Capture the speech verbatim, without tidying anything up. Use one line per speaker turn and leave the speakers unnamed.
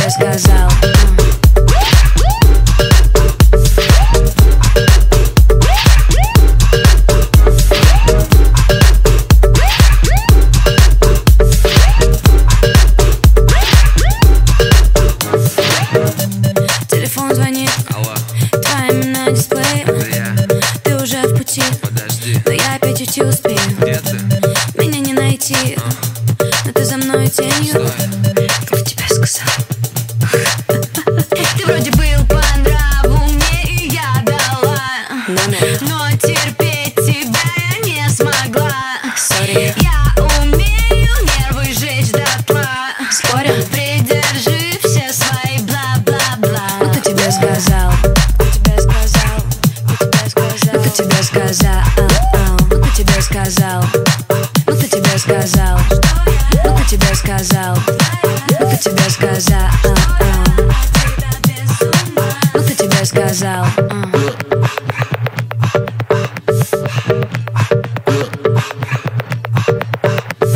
тебе сказал?
Телефон звонит,
алло,
твои имена на дисплее.
это я.
Ты уже в пути,
Подожди,
но я опять уйти успею.
где ты?
Меня не найти, но ты за мной тенью.
Стой.
Кто тебе сказал? Ты вроде был по нраву мне, и я дала, но терпеть тебя я не смогла.
Сори.
Я умею нервы жечь дотла.
Спорим?
Придержи все свои бла-бла-бла.
Ну кто тебе сказал?
Кто тебе сказал? Кто тебе сказал?
Ну кто тебе сказал? Ну кто тебе сказал? Ну кто тебе сказал? Ну кто тебе сказал? Ну кто тебе сказал? Ну кто тебе сказал?